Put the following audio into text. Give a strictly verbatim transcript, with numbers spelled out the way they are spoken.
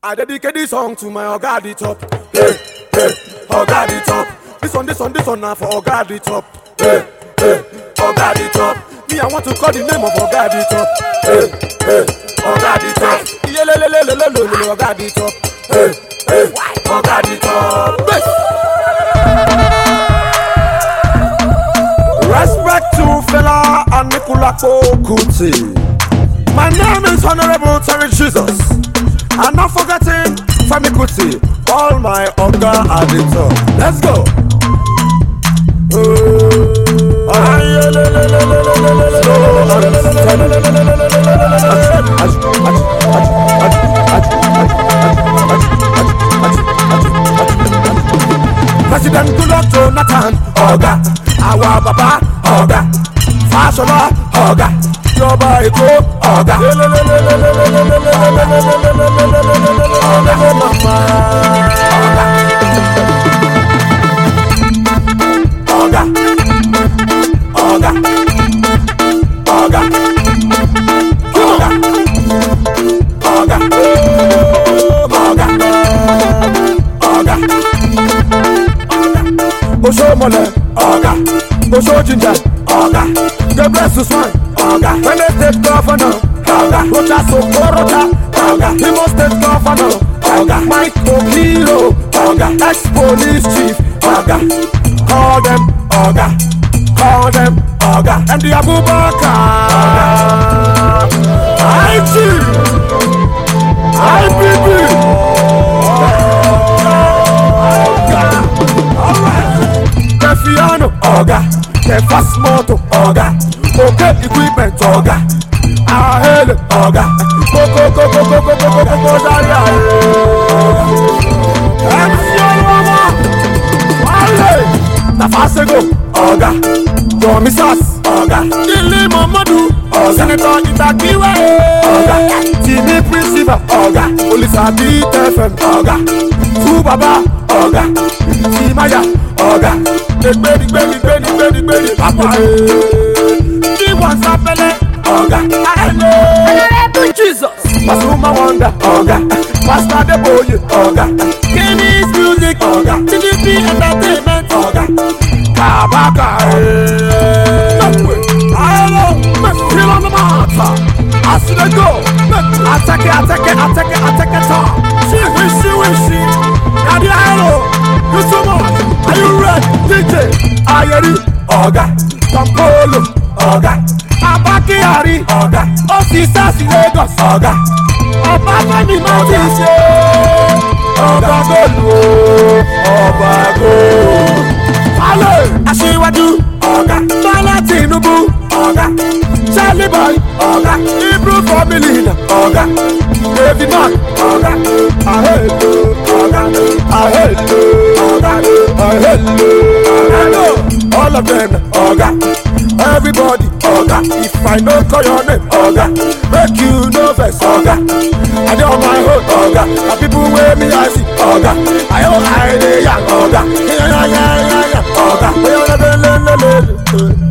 I dedicate this song to my Oga the top. Hey, hey, Oga the top. This one, this one, this one now for Oga the top. Hey, hey, Oga the top. Me, I want to call the name of Oga the top. Hey, hey, Oga the top. Yeah, le, le, le, le, le, le, le, Oga the top. Hey, hey, Oga the top. Respect to Fela and Nikolako Kuti. My name is Honorable Terry Jesus. I'm not forgetting Femi Kuti. All my Oga at the top. Let's go. President Goodluck Jonathan, Oga. Our Baba, Oga. Fashola, Oga. Yoba Eko, Oga. Oga, Oga, Oga, Oga, Oga, Oga, Oga, Osho Mole, Oga, Osho Ginger, Oga, Gabriel Suswan, Oga, Benin State Governor, Oga, Rocha Sokorocha, Oga, Imo State Governor, Oga, Mike Okiro, Oga, ex-police chief, Oga, call them, Oga, call them, Oga, and the Abubakar, I G, I B B, Oga, alright, Kefiano, Oga, Kefas Moto, Oga, Okay Equipment, Oga, Ahele, Oga, Koko, Koko, Koko, Koko, Koko, Daria, M C Mama, Wale, Nafasego, Oga, Domisas, Oga, Dili Mamadou, Oga, Senator Itakiwe, Oga, Tini Principal, Oga, Police Abit F M, Oga, Subaba, Oga, Timaya, Oga, Bedi, Bedi, Bedi, Bedi, Bedi, Papa, Sapele, Oga, Honorable Jesus, Masuma Wonder, Oga, Pastor Deboye, Oga, Kenny's Music, Oga, T D P Entertainment, Oga, Kabaka, Hello, feel on the matter, I see the go, attack it, attack it, attack it, attack it, she wish, she wish, she, Daddy, hello, you so much, are you ready, D J, Ayeri, Oga, Tampolo, Oga, Abakari, Oga, Officers in Lagos, Oga, Obafemi Mountains, Oga Golu, Oga Golu, Hello, Asiwaju, Oga, Bola Tinubu, Oga, Charlie Boy, Oga, Hebrew family, Oga, David Mark, Oga, Ahelo, Oga, Ahelo, Oga, Ahelo, Ahelo, all of them, Oga. Everybody, Oga, if I don't call your name, Oga, make you nervous, Oga. I do on my own, Oga. The people wear me, I see, Oga. I don't hide, Oga. Yeah, yeah, yeah, yeah, Oga.